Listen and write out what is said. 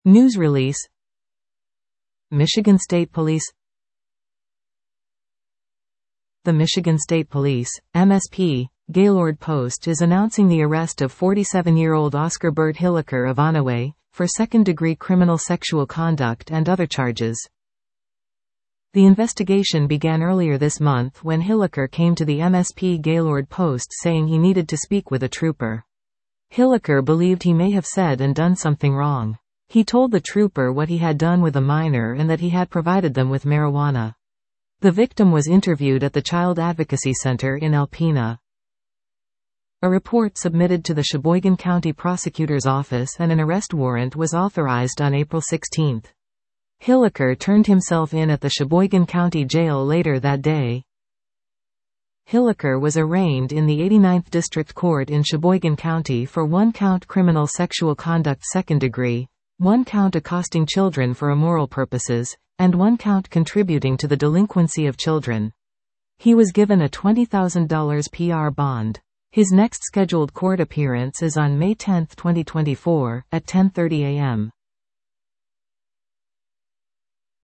News release. Michigan State Police. The Michigan State Police, MSP, Gaylord Post is announcing the arrest of 47-year-old Oscar Burt Hilliker of Onaway, for second-degree criminal sexual conduct and other charges. The investigation began earlier this month when Hilliker came to the MSP Gaylord Post saying he needed to speak with a trooper. Hilliker believed he may have said and done something wrong. He told the trooper what he had done with a minor and that he had provided them with marijuana. The victim was interviewed at the Child Advocacy Center in Alpena. A report submitted to the Sheboygan County Prosecutor's Office and an arrest warrant was authorized on April 16. Hilliker turned himself in at the Sheboygan County Jail later that day. Hilliker was arraigned in the 89th District Court in Sheboygan County for 1-count criminal sexual conduct second-degree, 1-count accosting children for immoral purposes, and 1-count contributing to the delinquency of children. He was given a $20,000 PR bond. His next scheduled court appearance is on May 10, 2024, at 10:30 a.m.